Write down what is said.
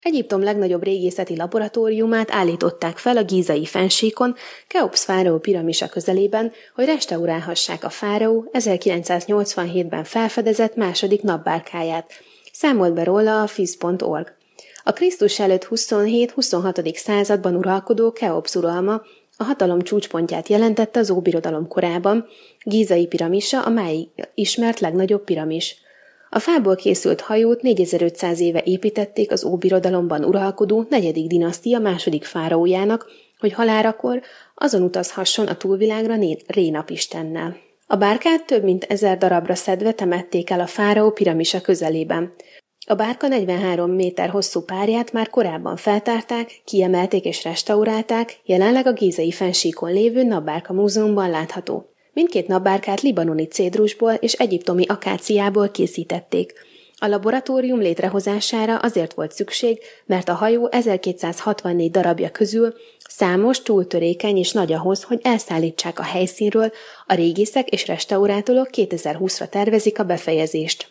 Egyiptom legnagyobb régészeti laboratóriumát állították fel a gízai fennsíkon, Keops fáraó piramisa közelében, hogy restaurálhassák a fáraó 1987-ben felfedezett második napbárkáját. Számolt be róla a FIZ.org. A Krisztus előtt 27-26. században uralkodó Keops uralma a hatalom csúcspontját jelentette az Óbirodalom korában, gízai piramisa a máig ismert legnagyobb piramis. A fából készült hajót 4500 éve építették az Óbirodalomban uralkodó 4. dinasztia második fáraójának, hogy halálakor azon utazhasson a túlvilágra Ré-napistennel. A bárkát több mint 1000 darabra szedve temették el a fáraó piramisa közelében. A bárka 43 méter hosszú párját már korábban feltárták, kiemelték és restaurálták, jelenleg a gízai fennsíkon lévő Napbárka Múzeumban látható. Mindkét napbárkát libanoni cédrusból és egyiptomi akáciából készítették. A laboratórium létrehozására azért volt szükség, mert a hajó 1264 darabja közül számos, túl törékeny és nagy ahhoz, hogy elszállítsák a helyszínről, a régészek és restaurátorok 2020-ra tervezik a befejezést.